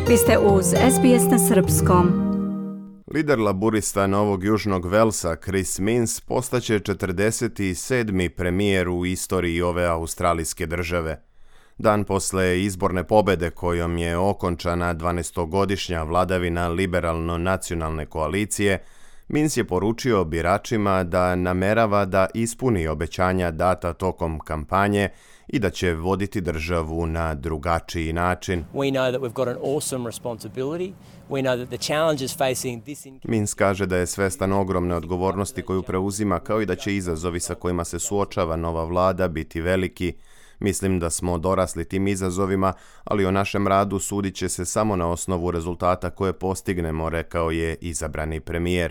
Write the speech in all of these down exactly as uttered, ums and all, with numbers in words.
Vi ste uz S B S na srpskom. Lider laburista Novog Južnog Velsa Chris Minns postaće četrdeset sedmi premijer u istoriji ove australijske države. Dan posle izborne pobede kojom je okončana dvanaestogodišnja vladavina liberalno-nacionalne koalicije, Minns je poručio biračima da namerava da ispuni obećanja data tokom kampanje i da će voditi državu na drugačiji način. Minns kaže da je svestan ogromne odgovornosti koju preuzima, kao i da će izazovi sa kojima se suočava nova vlada biti veliki. Mislim da smo dorasli tim izazovima, ali o našem radu sudit će se samo na osnovu rezultata koje postignemo, rekao je izabrani premijer.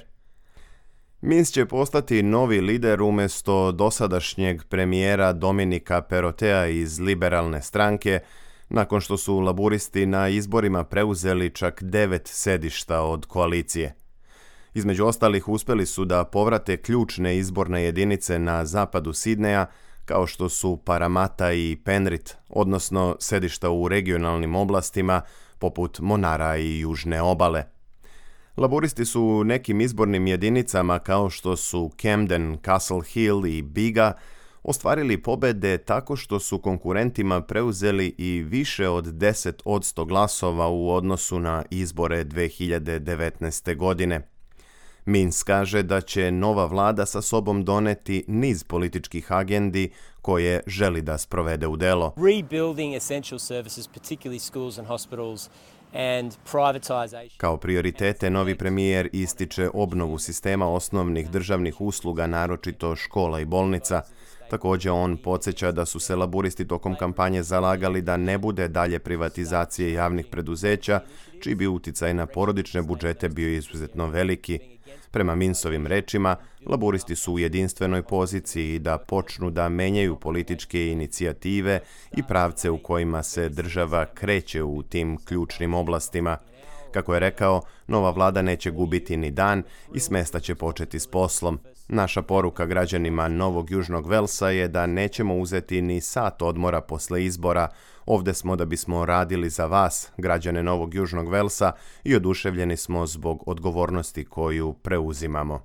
Minns će postati novi lider umjesto dosadašnjeg premijera Dominika Perrottea iz liberalne stranke, nakon što su laburisti na izborima preuzeli čak devet sedišta od koalicije. Između ostalih uspjeli su da povrate ključne izborne jedinice na zapadu Sidneja, kao što su Parramatta i Penrith, odnosno sedišta u regionalnim oblastima poput Monara i Južne obale. Laburisti su u nekim izbornim jedinicama kao što su Camden, Castle Hill i Biga ostvarili pobjede tako što su konkurentima preuzeli i više od deset posto glasova u odnosu na izbore dve hiljade devetnaeste. godine. Minns kaže da će nova vlada sa sobom doneti niz političkih agendi koje želi da sprovede u delo. Rebuilding essential services, particularly schools and hospitals, and privatization. Kao prioritete novi premijer ističe obnovu sistema osnovnih državnih usluga, naročito škola i bolnica. Također on podsjeća da su se laburisti tokom kampanje zalagali da ne bude dalje privatizacije javnih preduzeća, čiji bi uticaj na porodične budžete bio izuzetno veliki. Prema Minnsovim rečima, laburisti su u jedinstvenoj poziciji da počnu da menjaju političke inicijative i pravce u kojima se država kreće u tim ključnim oblastima. Kako je rekao, nova vlada neće gubiti ni dan i smesta će početi s poslom. Naša poruka građanima Novog Južnog Velsa je da nećemo uzeti ni sat odmora posle izbora. Ovdje smo da bismo radili za vas, građane Novog Južnog Velsa, i oduševljeni smo zbog odgovornosti koju preuzimamo.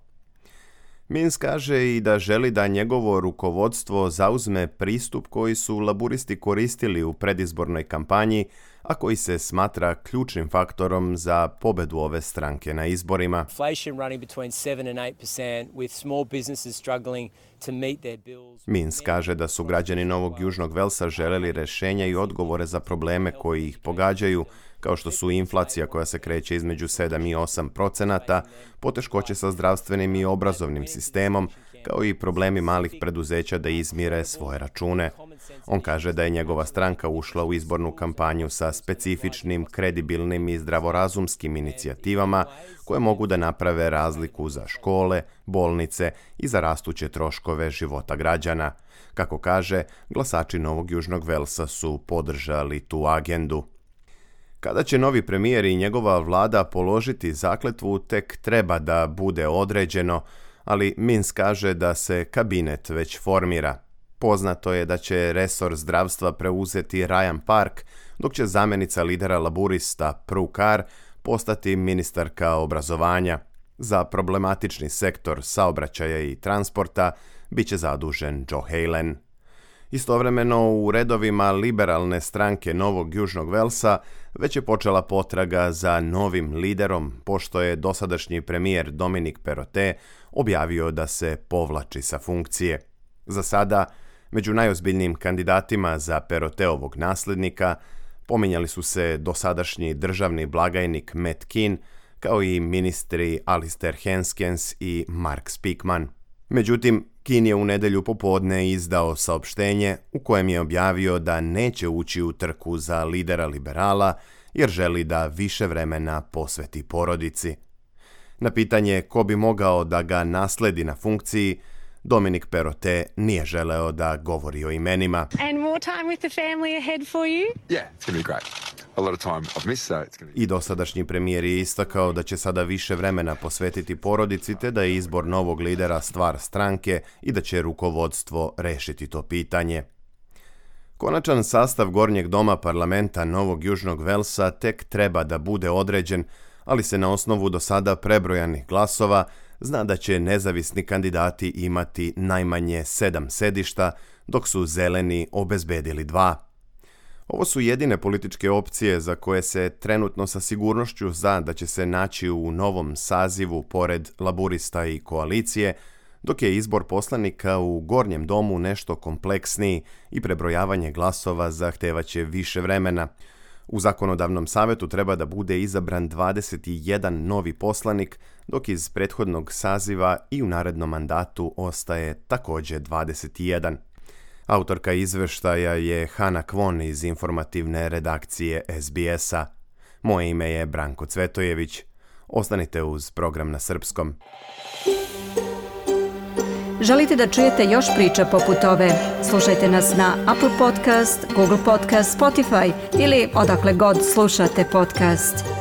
Minns kaže i da želi da njegovo rukovodstvo zauzme pristup koji su laburisti koristili u predizbornoj kampanji, a koji se smatra ključnim faktorom za pobedu ove stranke na izborima. Minns kaže da su građani Novog Južnog Velsa želeli rješenja i odgovore za probleme koji ih pogađaju, kao što su inflacija koja se kreće između sedam i osam procenata, poteškoće sa zdravstvenim i obrazovnim sistemom, kao i problemi malih preduzeća da izmire svoje račune. On kaže da je njegova stranka ušla u izbornu kampanju sa specifičnim, kredibilnim i zdravorazumskim inicijativama koje mogu da naprave razliku za škole, bolnice i za rastuće troškove života građana. Kako kaže, glasači Novog Južnog Velsa su podržali tu agendu. Kada će novi premijer i njegova vlada položiti zakletvu, tek treba da bude određeno, ali Minns kaže da se kabinet već formira. Poznato je da će resor zdravstva preuzeti Ryan Park, dok će zamjenica lidera laburista Prue Carr postati ministarka obrazovanja. Za problematični sektor saobraćaja i transporta bit će zadužen Joe Halen. Istovremeno, u redovima liberalne stranke Novog Južnog Velsa već je počela potraga za novim liderom, pošto je dosadašnji premijer Dominik Perrottea objavio da se povlači sa funkcije. Za sada, među najozbiljnijim kandidatima za Perrotteovog nasljednika pominjali su se dosadašnji državni blagajnik Matt Kean, kao i ministri Alistair Henskens i Mark Speakman. Međutim, Kean je u nedjelju popodne izdao saopštenje u kojem je objavio da neće ući u trku za lidera liberala jer želi da više vremena posveti porodici. Na pitanje ko bi mogao da ga nasledi na funkciji, Dominik Perrottea nije želeo da govori o imenima. And more time with the family ahead for you? Yeah, it's going to be great. A lot of time I've missed, so it's going to be... I dosadašnji premijer je istakao da će sada više vremena posvetiti porodici, te da je izbor novog lidera stvar stranke i da će rukovodstvo rešiti to pitanje. Konačan sastav Gornjeg doma parlamenta Novog Južnog Velsa tek treba da bude određen, ali se na osnovu do sada prebrojanih glasova zna da će nezavisni kandidati imati najmanje sedam sedišta, dok su zeleni obezbedili dva. Ovo su jedine političke opcije za koje se trenutno sa sigurnošću zna da će se naći u novom sazivu pored laburista i koalicije, dok je izbor poslanika u Gornjem domu nešto kompleksniji i prebrojavanje glasova zahtevaće više vremena. U zakonodavnom savetu treba da bude izabran dvadeset jedan novi poslanik, dok iz prethodnog saziva i u narednom mandatu ostaje također dvadeset jedan. Autorka izveštaja je Hana Kvon iz informativne redakcije S B S-a. Moje ime je Branko Cvetojević. Ostanite uz program na srpskom. Želite da čujete još priča poput ove? Slušajte nas na Apple Podcast, Google Podcast, Spotify ili odakle god slušate podcast.